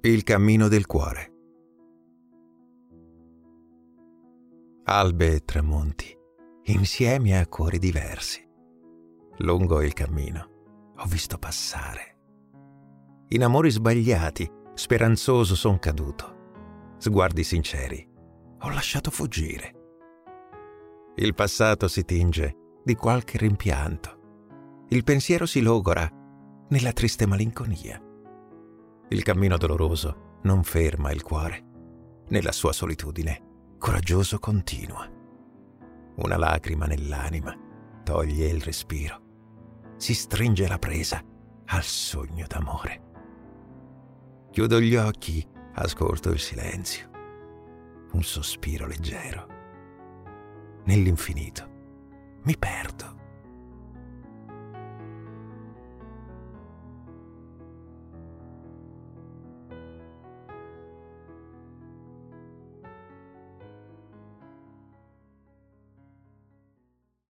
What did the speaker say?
Il cammino del cuore. Albe e tramonti, insieme a cuori diversi. Lungo il cammino ho visto passare. In amori sbagliati, speranzoso son caduto. Sguardi sinceri, ho lasciato fuggire. Il passato si tinge di qualche rimpianto. Il pensiero si logora nella triste malinconia. Il cammino doloroso non ferma il cuore. Nella sua solitudine, coraggioso continua. Una lacrima nell'anima toglie il respiro. Si stringe la presa al sogno d'amore. Chiudo gli occhi, ascolto il silenzio. Un sospiro leggero. Nell'infinito mi perdo.